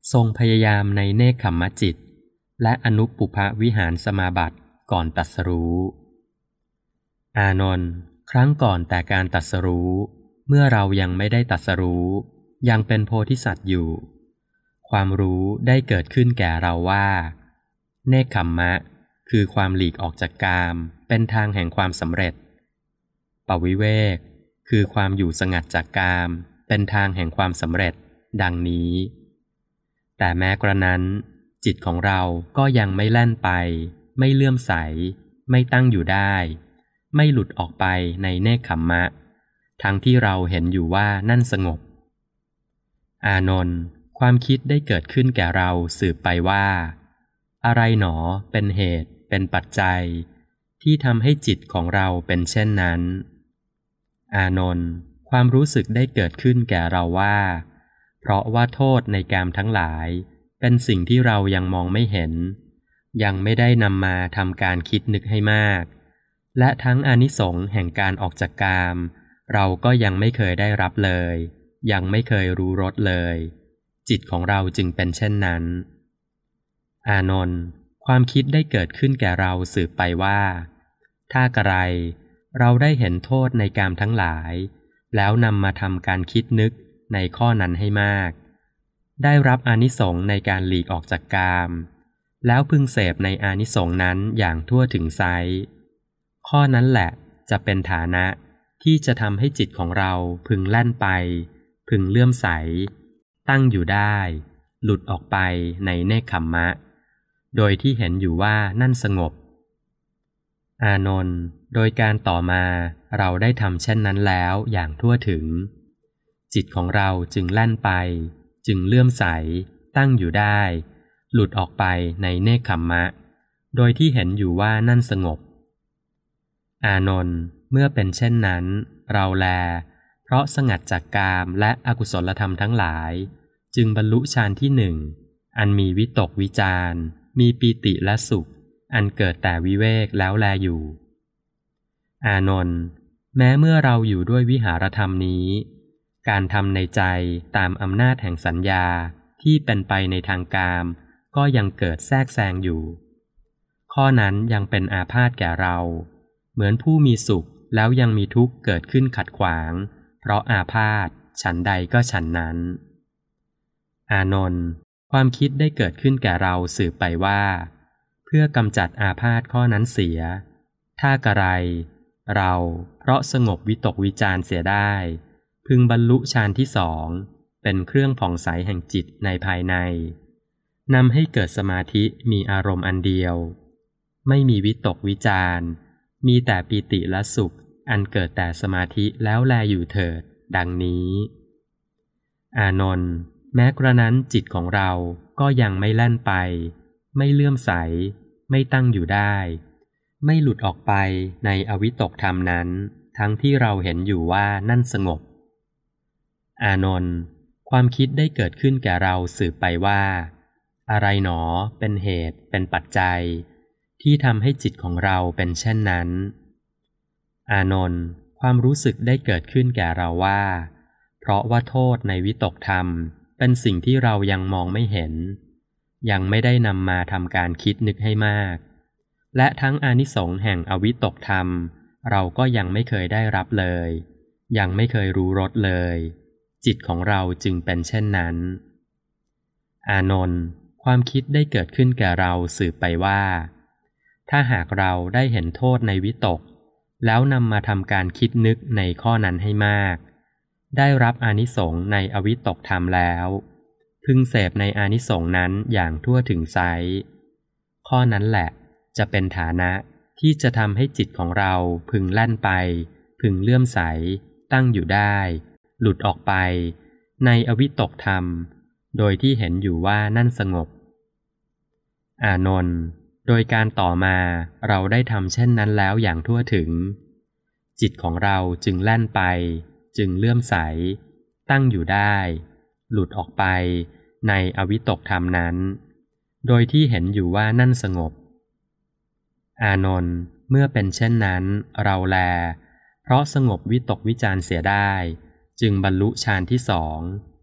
ทรงพยายามในเนกขัมมจิตและอนุปปุพวิหารสมาบัติก่อนตรัสรู้อานนท์ครั้งก่อนแต่การตรัสรู้เมื่อเรายังไม่ได้ตรัสรู้ยังเป็นโพธิสัตว์อยู่ความรู้ได้เกิดขึ้นแก่เราว่าเนกขัมมะคือความหลีกออกจากกามเป็นทางแห่งความสำเร็จปวิเวกคือความอยู่สงัดจากกามเป็นทางแห่งความสำเร็จดังนี้แต่แม้กระนั้นจิตของเราก็ยังไม่แล่นไปไม่เลื่อมใสไม่ตั้งอยู่ได้ไม่หลุดออกไปในเนกขัมมะทั้งที่เราเห็นอยู่ว่านั่นสงบอานนท์ความคิดได้เกิดขึ้นแก่เราสืบไปว่าอะไรหนอเป็นเหตุเป็นปัจจัยที่ทำให้จิตของเราเป็นเช่นนั้นอานนท์ความรู้สึกได้เกิดขึ้นแก่เราว่าเพราะว่าโทษในกามทั้งหลายเป็นสิ่งที่เรายังมองไม่เห็นยังไม่ได้นำมาทำการคิดนึกให้มากและทั้งอานิสงส์แห่งการออกจากกามเราก็ยังไม่เคยได้รับเลยยังไม่เคยรู้รสเลยจิตของเราจึงเป็นเช่นนั้นอานนท์ความคิดได้เกิดขึ้นแก่เราสืบไปว่าถ้ากระไรเราได้เห็นโทษในกามทั้งหลายแล้วนำมาทำการคิดนึกในข้อนั้นให้มากได้รับอานิสงส์ในการหลีกออกจากกามแล้วพึงเสพในอานิสงส์นั้นอย่างทั่วถึงไซร้ข้อนั้นแหละจะเป็นฐานะที่จะทำให้จิตของเราพึงแล่นไปพึงเลื่อมใสตั้งอยู่ได้หลุดออกไปในเนกขัมมะโดยที่เห็นอยู่ว่านั่นสงบอานนท์โดยการต่อมาเราได้ทำเช่นนั้นแล้วอย่างทั่วถึงจิตของเราจึงแล่นไปจึงเลื่อมใสตั้งอยู่ได้หลุดออกไปในเนกขัมมะโดยที่เห็นอยู่ว่านั่นสงบอานนท์เมื่อเป็นเช่นนั้นเราแลเพราะสงัดจากกามและอกุศลธรรมทั้งหลายจึงบรรลุฌานที่หนึ่งอันมีวิตกวิจารมีปีติและสุขอันเกิดแต่วิเวกแล้วแลอยู่อานนท์แม้เมื่อเราอยู่ด้วยวิหารธรรมนี้การทำในใจตามอำนาจแห่งสัญญาที่เป็นไปในทางกามก็ยังเกิดแทรกแซงอยู่ข้อนั้นยังเป็นอาพาธแก่เราเหมือนผู้มีสุขแล้วยังมีทุกข์เกิดขึ้นขัดขวางเพราะอาพาธฉันใดก็ฉันนั้นอานนท์ความคิดได้เกิดขึ้นแก่เราสืบไปว่าเพื่อกำจัดอาพาธข้อนั้นเสียถ้ากระไรเราเพราะสงบวิตกวิจารเสียได้พึงบรรลุฌานที่สองเป็นเครื่องผ่องใสแห่งจิตในภายในนำให้เกิดสมาธิมีอารมณ์อันเดียวไม่มีวิตกวิจารมีแต่ปีติและสุขอันเกิดแต่สมาธิแล้วแลอยู่เถิดดังนี้อานนท์แม้กระนั้นจิตของเราก็ยังไม่แล่นไปไม่เลื่อมใสไม่ตั้งอยู่ได้ไม่หลุดออกไปในอวิตกธรรมนั้นทั้งที่เราเห็นอยู่ว่านั่นสงบอานนท์ความคิดได้เกิดขึ้นแก่เราสืบไปว่าอะไรหนอเป็นเหตุเป็นปัจจัยที่ทำให้จิตของเราเป็นเช่นนั้นอานนท์ความรู้สึกได้เกิดขึ้นแก่เราว่าเพราะว่าโทษในวิตกธรรมเป็นสิ่งที่เรายังมองไม่เห็นยังไม่ได้นำมาทำการคิดนึกให้มากและทั้งอานิสงส์แห่งอวิตกธรรมเราก็ยังไม่เคยได้รับเลยยังไม่เคยรู้รสเลยจิตของเราจึงเป็นเช่นนั้นอานนท์ความคิดได้เกิดขึ้นแก่เราสืบไปว่าถ้าหากเราได้เห็นโทษในวิตกแล้วนำมาทำการคิดนึกในข้อนั้นให้มากได้รับอานิสงส์ในอวิตกธรรมแล้วพึงเสพในอานิสงส์นั้นอย่างทั่วถึงไซร้ข้อนั้นแหละจะเป็นฐานะที่จะทำให้จิตของเราพึงแล่นไปพึงเลื่อมใสตั้งอยู่ได้หลุดออกไปในอวิตกธรรมโดยที่เห็นอยู่ว่านั่นสงบอานนท์โดยการต่อมาเราได้ทำเช่นนั้นแล้วอย่างทั่วถึงจิตของเราจึงแล่นไปจึงเลื่อมใสตั้งอยู่ได้หลุดออกไปในอวิตกธรรมนั้นโดยที่เห็นอยู่ว่านั่นสงบอานนท์เมื่อเป็นเช่นนั้นเราแลเพราะสงบวิตกวิจารเสียได้จึงบรรลุฌานที่สอง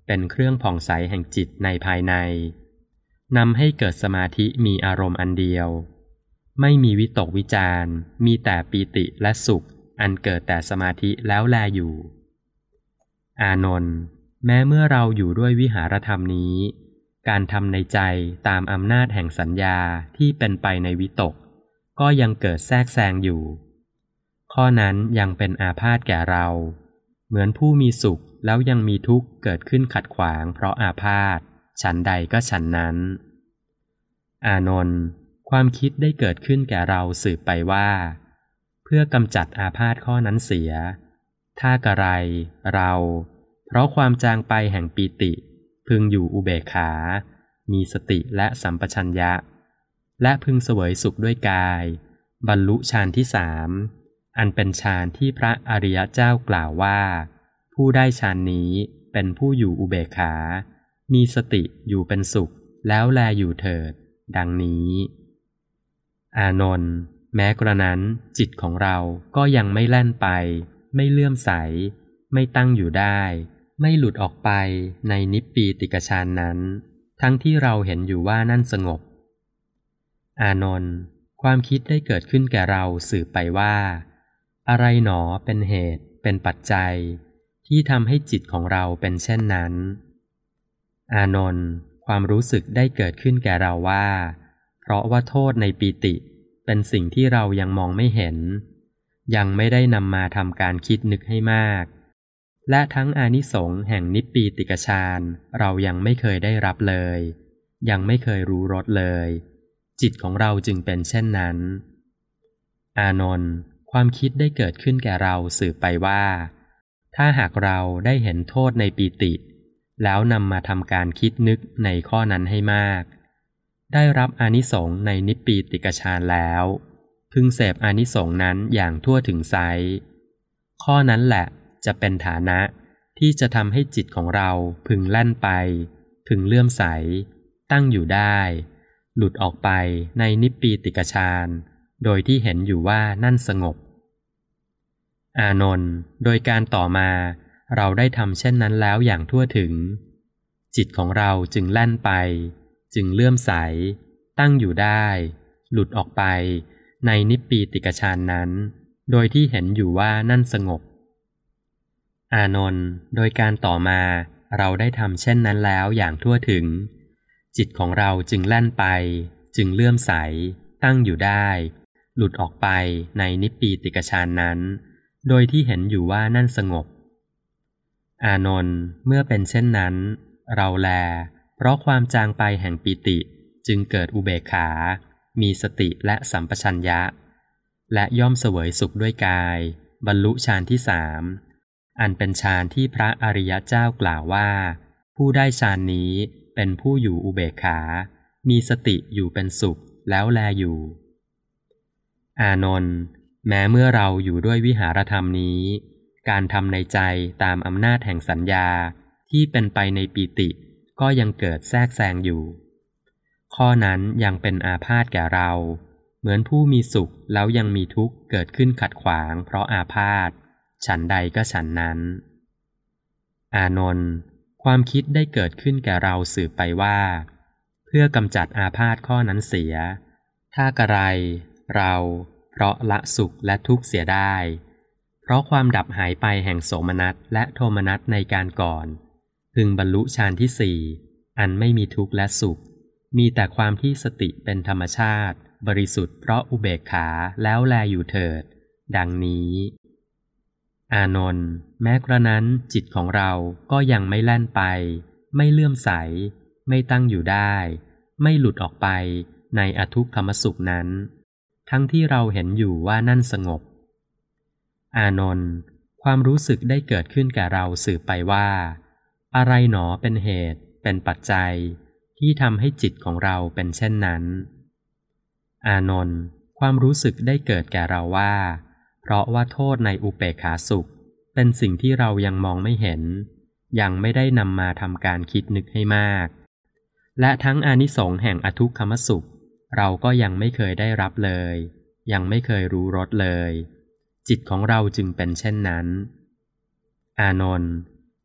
เป็นเครื่องผ่องใสแห่งจิตในภายในนำให้เกิดสมาธิมีอารมณ์อันเดียวไม่มีวิตกวิจารณ์มีแต่ปีติและสุขอันเกิดแต่สมาธิแล้วแลอยู่อานนท์แม้เมื่อเราอยู่ด้วยวิหารธรรมนี้การทำในใจตามอำนาจแห่งสัญญาที่เป็นไปในวิตกก็ยังเกิดแทรกแซงอยู่ข้อนั้นยังเป็นอาพาธแก่เราเหมือนผู้มีสุขแล้วยังมีทุกข์เกิดขึ้นขัดขวางเพราะอาพาธฉันใดก็ฉันนั้นอานนท์ความคิดได้เกิดขึ้นแก่เราสืบไปว่าเพื่อกำจัดอาพาธข้อนั้นเสียถ้ากระไรเราเพราะความจางไปแห่งปีติพึงอยู่อุเบกขามีสติและสัมปชัญญะและพึงเสวยสุขด้วยกายบรรลุฌานที่3อันเป็นฌานที่พระอริยเจ้ากล่าวว่าผู้ได้ฌานนี้เป็นผู้อยู่อุเบกขามีสติอยู่เป็นสุขแล้วแลอยู่เถิดดังนี้อานนท์แม้กระนั้นจิตของเราก็ยังไม่แล่นไปไม่เลื่อมใสไม่ตั้งอยู่ได้ไม่หลุดออกไปในนิพปีติกฌานนั้นทั้งที่เราเห็นอยู่ว่านั่นสงบอานนท์ความคิดได้เกิดขึ้นแก่เราสืบไปว่าอะไรหนอเป็นเหตุเป็นปัจจัยที่ทำให้จิตของเราเป็นเช่นนั้นอานนท์ความรู้สึกได้เกิดขึ้นแก่เราว่าเพราะว่าโทษในปีติเป็นสิ่งที่เรายังมองไม่เห็นยังไม่ได้นำมาทำการคิดนึกให้มากและทั้งอานิสงส์แห่งนิพปีติกฌานเรายังไม่เคยได้รับเลยยังไม่เคยรู้รสเลยจิตของเราจึงเป็นเช่นนั้นอานนท์ความคิดได้เกิดขึ้นแก่เราสืบไปว่าถ้าหากเราได้เห็นโทษในปีติแล้วนำมาทำการคิดนึกในข้อนั้นให้มากได้รับอานิสงส์ในนิพปีติกฌานแล้วพึงเสพอานิสงส์นั้นอย่างทั่วถึงไซร้ข้อนั้นแหละจะเป็นฐานะที่จะทำให้จิตของเราพึงแล่นไปพึงเลื่อมใสตั้งอยู่ได้หลุดออกไปในนิพปีติกฌานโดยที่เห็นอยู่ว่านั่นสงบอานนท์โดยการต่อมาเราได้ทำเช่นนั้นแล้วอย่างทั่วถึงจิตของเราจึงแล่นไปจึงเลื่อมใสตั้งอยู่ได้หลุดออกไปในนิพปีติกฌานนั้นโดยที่เห็นอยู่ว่านั่นสงบอานนท์โดยการต่อมาเราได้ทำเช่นนั้นแล้วอย่างทั่วถึงจิตของเราจึงแล่นไปจึงเลื่อมใสตั้งอยู่ได้หลุดออกไปในนิพปีติกฌานนั้นโดยที่เห็นอยู่ว่านั่นสงบอานนท์เมื่อเป็นเช่นนั้นเราแลเพราะความจางไปแห่งปีติจึงเกิดอุเบกขามีสติและสัมปชัญญะและย่อมเสวยสุขด้วยกายบรรลุฌานที่3อันเป็นฌานที่พระอริยเจ้ากล่าวว่าผู้ได้ฌานนี้เป็นผู้อยู่อุเบกขามีสติอยู่เป็นสุขแล้วแลอยู่อานนท์แม้เมื่อเราอยู่ด้วยวิหารธรรมนี้การทำในใจตามอำนาจแห่งสัญญาที่เป็นไปในปีติก็ยังเกิดแทรกแซงอยู่ข้อนั้นยังเป็นอาพาธแก่เราเหมือนผู้มีสุขแล้วยังมีทุกข์เกิดขึ้นขัดขวางเพราะอาพาธฉันใดก็ฉันนั้นอานนท์ความคิดได้เกิดขึ้นแก่เราสืบไปว่าเพื่อกำจัดอาพาธข้อนั้นเสียถ้ากระไรเราเพราะละสุขและทุกข์เสียได้เพราะความดับหายไปแห่งโสมนัสและโทมนัสในการก่อนพึงบรรลุฌานที่4อันไม่มีทุกข์และสุขมีแต่ความที่สติเป็นธรรมชาติบริสุทธิ์เพราะอุเบกขาแล้วแลอยู่เถิดดังนี้อานนท์แม้กระนั้นจิตของเราก็ยังไม่แล่นไปไม่เลื่อมใสไม่ตั้งอยู่ได้ไม่หลุดออกไปในอทุกขมสุขนั้นทั้งที่เราเห็นอยู่ว่านั่นสงบอานนท์ความรู้สึกได้เกิดขึ้นแก่เราสืบไปว่าอะไรหนอเป็นเหตุเป็นปัจจัยที่ทำให้จิตของเราเป็นเช่นนั้นอานนท์ความรู้สึกได้เกิดแก่เราว่าเพราะว่าโทษในอุเบกขาสุขเป็นสิ่งที่เรายังมองไม่เห็นยังไม่ได้นำมาทำการคิดนึกให้มากและทั้งอานิสงส์แห่งอทุกขมสุขเราก็ยังไม่เคยได้รับเลยยังไม่เคยรู้รสเลยจิตของเราจึงเป็นเช่นนั้นอานนท์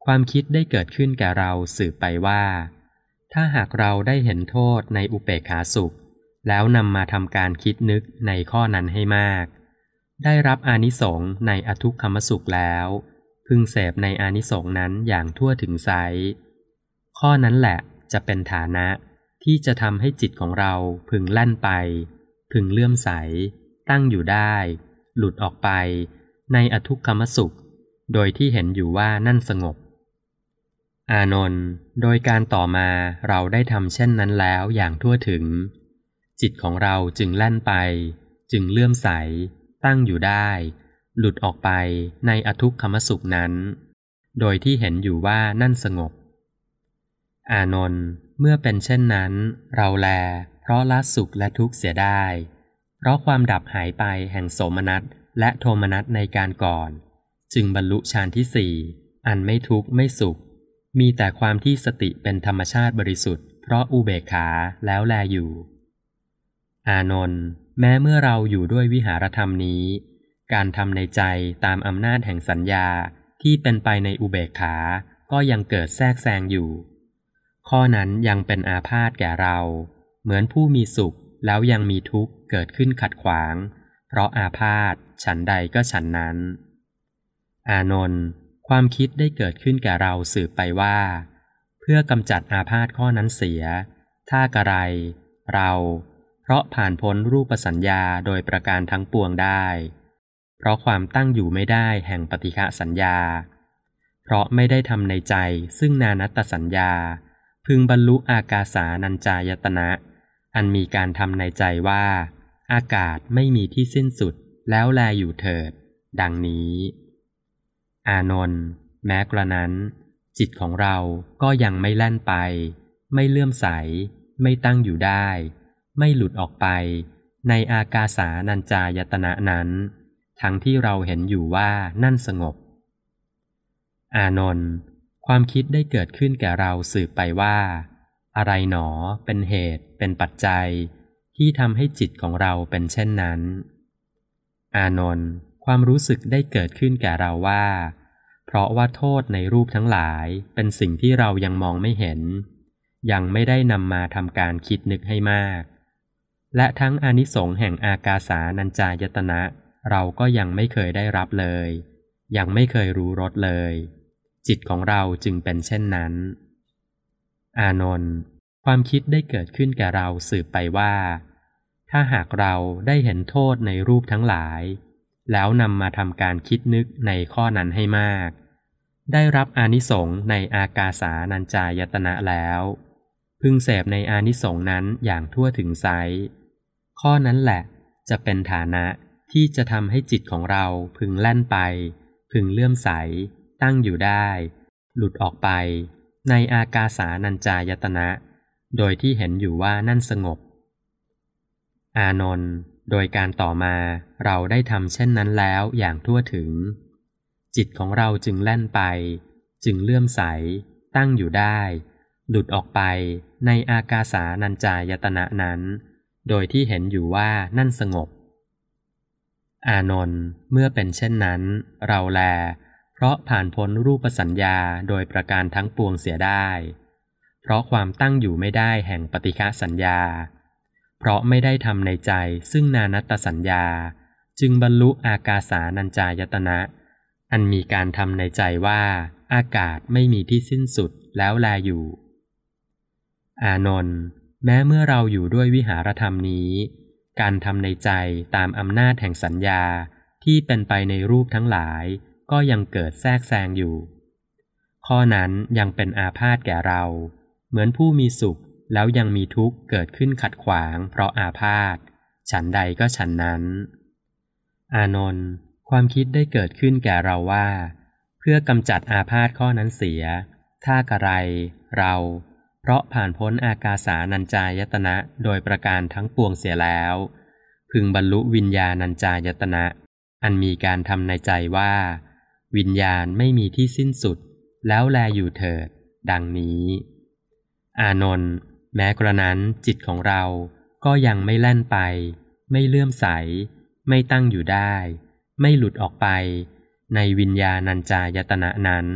ความคิดได้เกิดขึ้นแก่เราสืบไปว่าถ้าหากเราได้เห็นโทษในอุเบกขาสุขแล้วนำมาทำการคิดนึกในข้อนั้นให้มากได้รับอานิสงส์ในอทุกขมสุขแล้วพึงเสพในอานิสงส์นั้นอย่างทั่วถึงไซร้ข้อนั้นแหละจะเป็นฐานะที่จะทำให้จิตของเราพึงแล่นไปพึงเลื่อมใสตั้งอยู่ได้หลุดออกไปในอทุกขมสุขโดยที่เห็นอยู่ว่านั่นสงบอานนท์โดยการต่อมาเราได้ทำเช่นนั้นแล้วอย่างทั่วถึงจิตของเราจึงแล่นไปจึงเลื่อมใสตั้งอยู่ได้หลุดออกไปในอทุกขมสุขนั้นโดยที่เห็นอยู่ว่านั่นสงบอานนท์เมื่อเป็นเช่นนั้นเราแลเพราะละสุขและทุกข์เสียได้เพราะความดับหายไปแห่งโสมนัสและโทมนัสในการก่อนจึงบรรลุฌานที่สี่อันไม่ทุกข์ไม่สุขมีแต่ความที่สติเป็นธรรมชาติบริสุทธิ์เพราะอุเบกขาแล้วแลอยู่อานนท์แม้เมื่อเราอยู่ด้วยวิหารธรรมนี้การทำในใจตามอำนาจแห่งสัญญาที่เป็นไปในอุเบกขาก็ยังเกิดแทรกแซงอยู่ข้อนั้นยังเป็นอาพาธแก่เราเหมือนผู้มีสุขแล้วยังมีทุกข์เกิดขึ้นขัดขวางเพราะอาพาธฉันใดก็ฉันนั้นอานนท์ความคิดได้เกิดขึ้นแก่เราสืบไปว่าเพื่อกำจัดอาพาธข้อนั้นเสียถ้ากระไรเราเพราะผ่านพ้นรูปสัญญาโดยประการทั้งปวงได้เพราะความตั้งอยู่ไม่ได้แห่งปฏิฆะสัญญาเพราะไม่ได้ทำในใจซึ่งนานัตตสัญญาพึงบรรลุอากาสานัญจายตนะอันมีการทำในใจว่าอากาศไม่มีที่สิ้นสุดแล้วแลอยู่เถิดดังนี้อานนท์แม้กระนั้นจิตของเราก็ยังไม่แล่นไปไม่เลื่อมใสไม่ตั้งอยู่ได้ไม่หลุดออกไปในอากาสานัญจายตนะนั้นทั้งที่เราเห็นอยู่ว่านั่นสงบอานนท์ความคิดได้เกิดขึ้นแก่เราสืบไปว่าอะไรหนอเป็นเหตุเป็นปัจจัยที่ทำให้จิตของเราเป็นเช่นนั้นอานนท์ความรู้สึกได้เกิดขึ้นแก่เราว่าเพราะว่าโทษในรูปทั้งหลายเป็นสิ่งที่เรายังมองไม่เห็นยังไม่ได้นำมาทำการคิดนึกให้มากและทั้งอานิสงส์แห่งอากาสานัญจายตนะเราก็ยังไม่เคยได้รับเลยยังไม่เคยรู้รสเลยจิตของเราจึงเป็นเช่นนั้นอานนท์ความคิดได้เกิดขึ้นแก่เราสืบไปว่าถ้าหากเราได้เห็นโทษในรูปทั้งหลายแล้วนำมาทำการคิดนึกในข้อนั้นให้มากได้รับอานิสงส์ในอากาสานัญจายตนะแล้วพึงเสพในอานิสงส์นั้นอย่างทั่วถึงไซร้ข้อนั้นแหละจะเป็นฐานะที่จะทำให้จิตของเราพึงแล่นไปพึงเลื่อมใสตั้งอยู่ได้หลุดออกไปในอากาสานัญจายตนะโดยที่เห็นอยู่ว่านั่นสงบอานนท์โดยการต่อมาเราได้ทำเช่นนั้นแล้วอย่างทั่วถึงจิตของเราจึงแล่นไปจึงเลื่อมใสตั้งอยู่ได้หลุดออกไปในอากาสานัญจายตนะนั้นโดยที่เห็นอยู่ว่านั่นสงบอานนท์เมื่อเป็นเช่นนั้นเราแลเพราะผ่านพ้นรูปสัญญาโดยประการทั้งปวงเสียได้เพราะความตั้งอยู่ไม่ได้แห่งปฏิฆะสัญญาเพราะไม่ได้ทำในใจซึ่งนานัตตสัญญาจึงบรรลุอากาสานัญจายตนะอันมีการทำในใจว่าอากาศไม่มีที่สิ้นสุดแล้วแลอยู่อานนท์แม้เมื่อเราอยู่ด้วยวิหารธรรมนี้การทำในใจตามอำนาจแห่งสัญญาที่เป็นไปในรูปทั้งหลายก็ยังเกิดแทรกแซงอยู่ข้อนั้นยังเป็นอาพาธแก่เราเหมือนผู้มีสุขแล้วยังมีทุกข์เกิดขึ้นขัดขวางเพราะอาพาธฉันใดก็ฉันนั้นอานนท์ความคิดได้เกิดขึ้นแก่เราว่าเพื่อกำจัดอาพาธข้อนั้นเสียถ้ากระไรเราเพราะผ่านพ้นอากาสานัญจายตนะโดยประการทั้งปวงเสียแล้วพึงบรรลุวิญญาณัญจายตนะอันมีการทำในใจว่าวิญญาณไม่มีที่สิ้นสุดแล้วแลอยู่เถิดดังนี้อานนท์แม้กระนั้นจิตของเราก็ยังไม่แล่นไปไม่เลื่อมใสไม่ตั้งอยู่ได้ไม่หลุดออกไปในวิญญาณัญจายตนะนั้น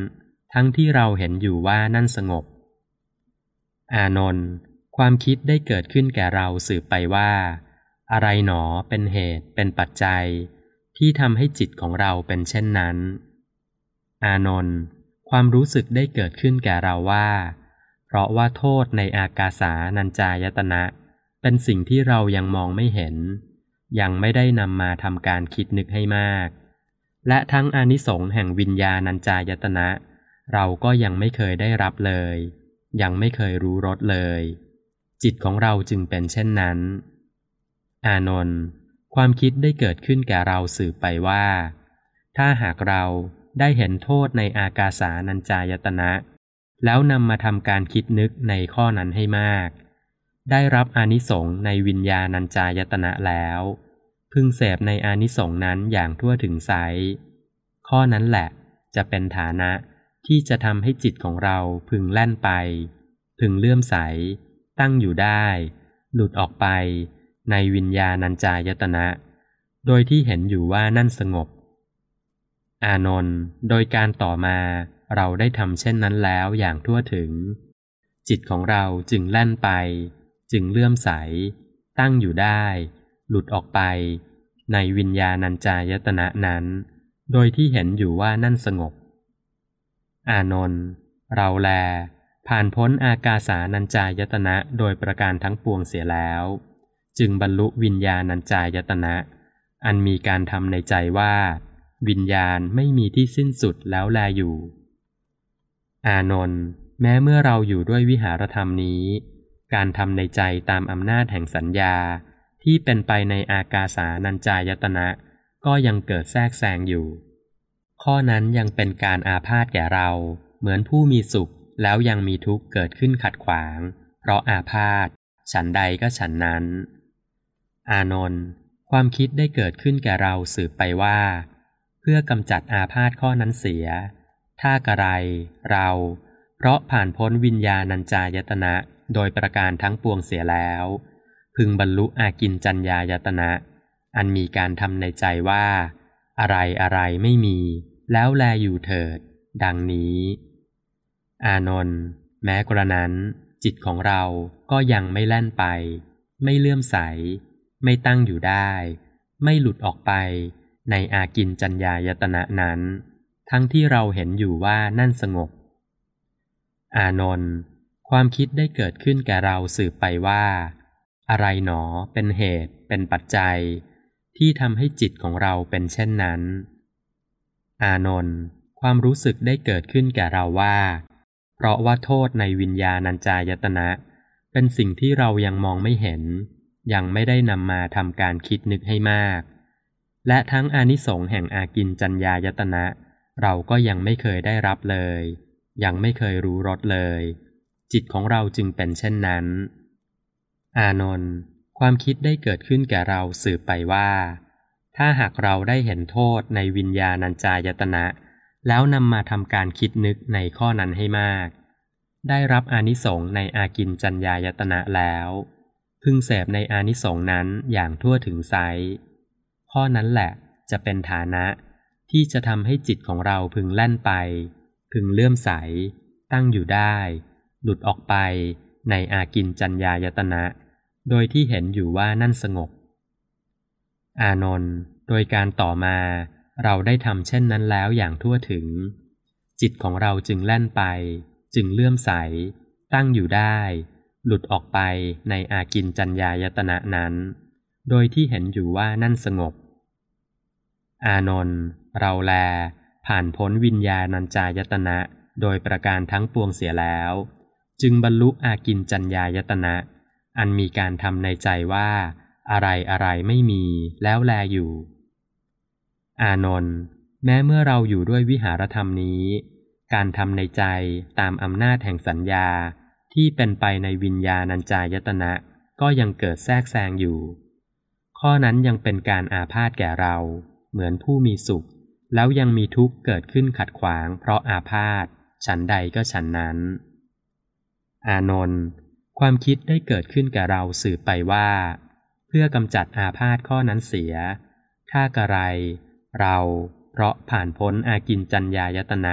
ทั้งที่เราเห็นอยู่ว่านั่นสงบอานนท์ความคิดได้เกิดขึ้นแก่เราสืบไปว่าอะไรหนอเป็นเหตุเป็นปัจจัยที่ทำให้จิตของเราเป็นเช่นนั้นอานนท์ความรู้สึกได้เกิดขึ้นแก่เราว่าเพราะว่าโทษในอากาสานัญจายตนะเป็นสิ่งที่เรายังมองไม่เห็นยังไม่ได้นำมาทำการคิดนึกให้มากและทั้งอานิสงส์แห่งวิญญาณัญจายตนะเราก็ยังไม่เคยได้รับเลยยังไม่เคยรู้รสเลยจิตของเราจึงเป็นเช่นนั้นอานนท์ความคิดได้เกิดขึ้นแก่เราสืบไปว่าถ้าหากเราได้เห็นโทษในอากาสานัญจายตนะแล้วนำมาทำการคิดนึกในข้อนั้นให้มากได้รับอานิสงส์ในวิญญาณัญจายตนะแล้วพึงเสพในอานิสงส์นั้นอย่างทั่วถึงไซร้ข้อนั้นแหละจะเป็นฐานะที่จะทำให้จิตของเราพึงแล่นไปพึงเลื่อมใสตั้งอยู่ได้หลุดออกไปในวิญญาณัญจายตนะโดยที่เห็นอยู่ว่านั่นสงบอานนท์โดยการต่อมาเราได้ทำเช่นนั้นแล้วอย่างทั่วถึงจิตของเราจึงแล่นไปจึงเลื่อมใสตั้งอยู่ได้หลุดออกไปในวิญญาณัญจายตนะนั้นโดยที่เห็นอยู่ว่านั่นสงบอานนท์เราแลผ่านพ้นอากาสานัญจายตนะโดยประการทั้งปวงเสียแล้วจึงบรรลุวิญญาณัญจายตนะอันมีการทำในใจว่าวิญญาณไม่มีที่สิ้นสุดแล้วแลอยู่อานนท์แม้เมื่อเราอยู่ด้วยวิหารธรรมนี้การทำในใจตามอำนาจแห่งสัญญาที่เป็นไปในอากาสานัญจายตนะก็ยังเกิดแทรกแซงอยู่ข้อนั้นยังเป็นการอาพาธแก่เราเหมือนผู้มีสุขแล้วยังมีทุกข์เกิดขึ้นขัดขวางเพราะอาพาธฉันใดก็ฉันนั้นอานนท์ความคิดได้เกิดขึ้นแก่เราสืบไปว่าเพื่อกำจัดอาพาธข้อนั้นเสียถ้ากระไรเราเพราะผ่านพ้นวิญญาณัญจายตนะโดยประการทั้งปวงเสียแล้วพึงบรรลุอากินจัญญายตนะอันมีการทำในใจว่าอะไรอะไรไม่มีแล้วแลอยู่เถิดดังนี้อานนท์แม้กระนั้นจิตของเราก็ยังไม่แล่นไปไม่เลื่อมใสไม่ตั้งอยู่ได้ไม่หลุดออกไปในอากินจัญญายตนะนั้นทั้งที่เราเห็นอยู่ว่านั่นสงบอานนท์ความคิดได้เกิดขึ้นแก่เราสืบไปว่าอะไรหนอเป็นเหตุเป็นปัจจัยที่ทำให้จิตของเราเป็นเช่นนั้นอานนท์ความรู้สึกได้เกิดขึ้นแก่เราว่าเพราะว่าโทษในวิญญาณัญจายตนะเป็นสิ่งที่เรายังมองไม่เห็นยังไม่ได้นำมาทำการคิดนึกให้มากและทั้งอานิสงส์แห่งอากินจัญญายตนะเราก็ยังไม่เคยได้รับเลยยังไม่เคยรู้รสเลยจิตของเราจึงเป็นเช่นนั้นอานนท์ความคิดได้เกิดขึ้นแก่เราสืบไปว่าถ้าหากเราได้เห็นโทษในวิญญาณัญจายตนะแล้วนำมาทำการคิดนึกในข้อนั้นให้มากได้รับอานิสงส์ในอากินจัญญายตนะแล้วพึงเสพในอานิสงส์นั้นอย่างทั่วถึงไซร้ข้อนั้นแหละจะเป็นฐานะที่จะทำให้จิตของเราพึงแล่นไปพึงเลื่อมใสตั้งอยู่ได้หลุดออกไปในอากินจัญญายตนะโดยที่เห็นอยู่ว่านั่นสงบอานนท์โดยการต่อมาเราได้ทำเช่นนั้นแล้วอย่างทั่วถึงจิตของเราจึงแล่นไปจึงเลื่อมใสตั้งอยู่ได้หลุดออกไปในอากินจัญญายตนะนั้นโดยที่เห็นอยู่ว่านั่นสงบอานนท์เราแลผ่านพ้นวิญญาณัญจายตนะโดยประการทั้งปวงเสียแล้วจึงบรรลุอากินจัญญายตนะอันมีการทำในใจว่าอะไรอะไรไม่มีแล้วแลอยู่อานนท์แม้เมื่อเราอยู่ด้วยวิหารธรรมนี้การทำในใจตามอำนาจแห่งสัญญาที่เป็นไปในวิญญาณัญจายตนะก็ยังเกิดแทรกแซงอยู่ข้อนั้นยังเป็นการอาพาธแก่เราเหมือนผู้มีสุขแล้วยังมีทุกข์เกิดขึ้นขัดขวางเพราะอาพาธฉันใดก็ฉันนั้นอานนท์ความคิดได้เกิดขึ้นแก่เราสืบไปว่าเพื่อกำจัดอาพาธข้อนั้นเสียถ้ากระไรเราเพราะผ่านพ้นอากินจัญญายตนะ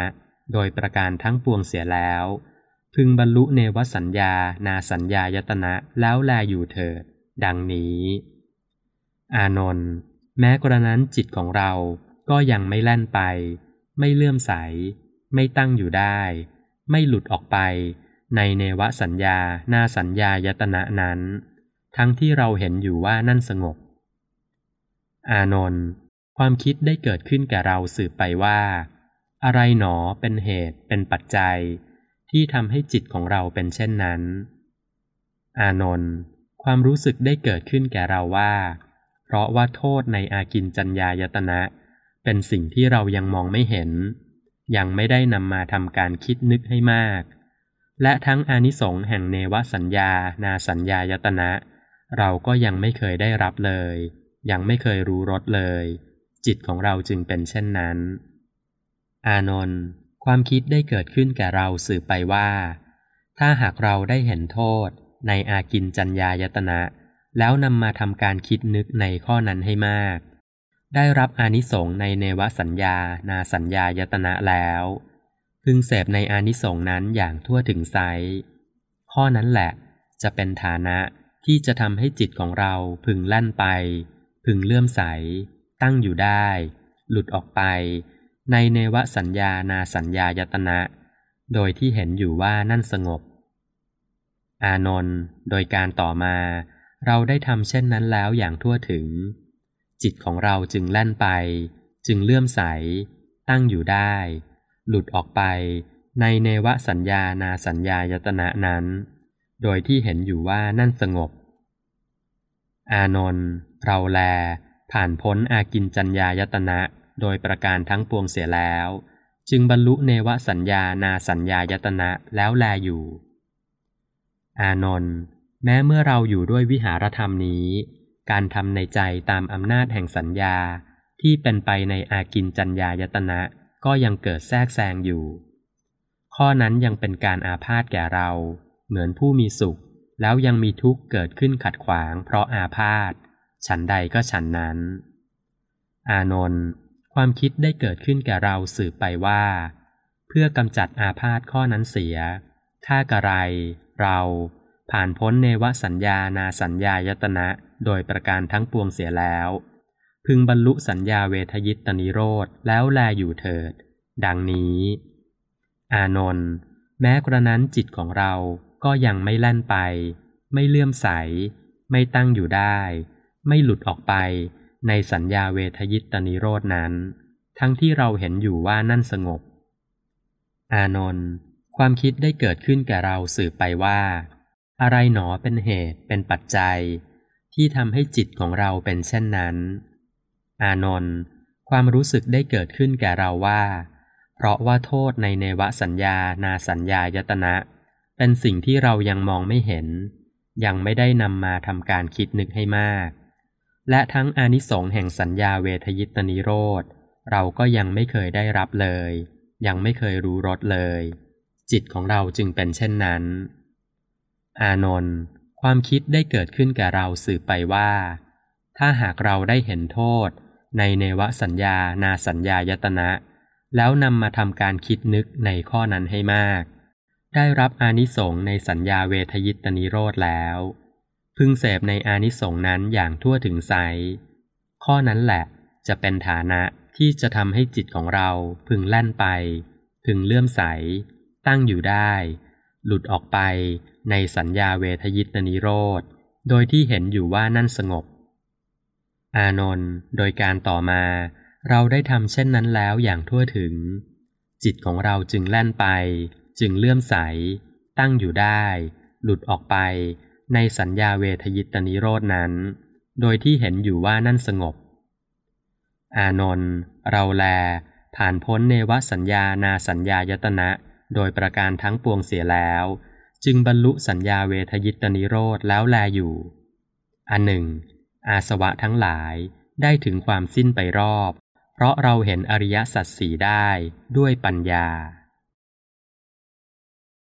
โดยประการทั้งปวงเสียแล้วพึงบรรลุเนวสัญญานาสัญญายตนะแล้วแลอยู่เถิดดังนี้อานนท์แม้กระนั้นจิตของเราก็ยังไม่แล่นไปไม่เลื่อมใสไม่ตั้งอยู่ได้ไม่หลุดออกไปในเนวสัญญานาสัญญายตนะนั้นทั้งที่เราเห็นอยู่ว่านั่นสงบอานนท์ความคิดได้เกิดขึ้นแก่เราสืบไปว่าอะไรหนอเป็นเหตุเป็นปัจจัยที่ทำให้จิตของเราเป็นเช่นนั้นอานนท์ความรู้สึกได้เกิดขึ้นแก่เราว่าเพราะว่าโทษในอากิญจัญญายตนะเป็นสิ่งที่เรายังมองไม่เห็นยังไม่ได้นำมาทำการคิดนึกให้มากและทั้งอานิสงส์แห่งเนวสัญญานาสัญญายตนะเราก็ยังไม่เคยได้รับเลยยังไม่เคยรู้รสเลยจิตของเราจึงเป็นเช่นนั้นอานนท์ความคิดได้เกิดขึ้นแก่เราสืบไปว่าถ้าหากเราได้เห็นโทษในอากิญจัญญายตนะแล้วนำมาทำการคิดนึกในข้อนั้นให้มากได้รับอานิสงส์ในเนวสัญญานาสัญญายตนะแล้วพึงเสพในอานิสงส์นั้นอย่างทั่วถึงไซร้ข้อนั้นแหละจะเป็นฐานะที่จะทำให้จิตของเราพึงลั่นไปพึงเลื่อมใสตั้งอยู่ได้หลุดออกไปในเนวสัญญานาสัญญายตนะโดยที่เห็นอยู่ว่านั่นสงบอานนท์โดยการต่อมาเราได้ทำเช่นนั้นแล้วอย่างทั่วถึงจิตของเราจึงแล่นไปจึงเลื่อมใสตั้งอยู่ได้หลุดออกไปในเนวสัญญานาสัญญายตนะนั้นโดยที่เห็นอยู่ว่านั่นสงบอานนท์เราแลผ่านพ้นอากิญจัญญายตนะโดยประการทั้งปวงเสียแล้วจึงบรรลุเนวสัญญานาสัญญายตนะแล้วแลอยู่อานนท์แม้เมื่อเราอยู่ด้วยวิหารธรรมนี้การทำในใจตามอำนาจแห่งสัญญาที่เป็นไปในอากิญจัญญายตนะก็ยังเกิดแทรกแซงอยู่ข้อนั้นยังเป็นการอาพาธแก่เราเหมือนผู้มีสุขแล้วยังมีทุกข์เกิดขึ้นขัดขวางเพราะอาพาธฉันใดก็ฉันนั้นอานนท์ความคิดได้เกิดขึ้นแก่เราสืบไปว่าเพื่อกำจัดอาพาธข้อนั้นเสียถ้ากระไรเราผ่านพ้นเนวสัญญานาสัญญายตนะโดยประการทั้งปวงเสียแล้วพึงบรรลุสัญญาเวทยิตตนิโรธแล้วแลอยู่เถิดดังนี้อานนท์แม้กระนั้นจิตของเราก็ยังไม่แล่นไปไม่เลื่อมใสไม่ตั้งอยู่ได้ไม่หลุดออกไปในสัญญาเวทยิตตนิโรธนั้นทั้งที่เราเห็นอยู่ว่านั่นสงบอานนท์ความคิดได้เกิดขึ้นแก่เราสืบไปว่าอะไรหนอเป็นเหตุเป็นปัจจัยที่ทำให้จิตของเราเป็นเช่นนั้นอานนท์ความรู้สึกได้เกิดขึ้นแก่เราว่าเพราะว่าโทษในเนวสัญญานาสัญญายตนะเป็นสิ่งที่เรายังมองไม่เห็นยังไม่ได้นำมาทำการคิดนึกให้มากและทั้งอานิสงส์แห่งสัญญาเวทยิตตนิโรธเราก็ยังไม่เคยได้รับเลยยังไม่เคยรู้รสเลยจิตของเราจึงเป็นเช่นนั้นอานนท์ความคิดได้เกิดขึ้นแก่เราสืบไปว่าถ้าหากเราได้เห็นโทษในเนวสัญญานาสัญญายตนะแล้วนำมาทำการคิดนึกในข้อนั้นให้มากได้รับอานิสงส์ในสัญญาเวทยิตตนิโรธแล้วพึงเสพในอานิสงส์นั้นอย่างทั่วถึงไซร้ข้อนั้นแหละจะเป็นฐานะที่จะทำให้จิตของเราพึงแล่นไปพึงเลื่อมใสตั้งอยู่ได้หลุดออกไปในสัญญาเวทยิตตนิโรธโดยที่เห็นอยู่ว่านั่นสงบอานนท์โดยการต่อมาเราได้ทำเช่นนั้นแล้วอย่างทั่วถึงจิตของเราจึงแล่นไปจึงเลื่อมใสตั้งอยู่ได้หลุดออกไปในสัญญาเวทยิตตนิโรธนั้นโดยที่เห็นอยู่ว่านั่นสงบอานนท์เราแลผ่านพ้นเนวสัญญานาสัญญายตนะโดยประการทั้งปวงเสียแล้วจึงบรรลุสัญญาเวทยิตตนิโรธแล้วแลอยู่อันหนึ่งอาสวะทั้งหลายได้ถึงความสิ้นไปรอบเพราะเราเห็นอริยสัจสี่ได้ด้วยปัญญา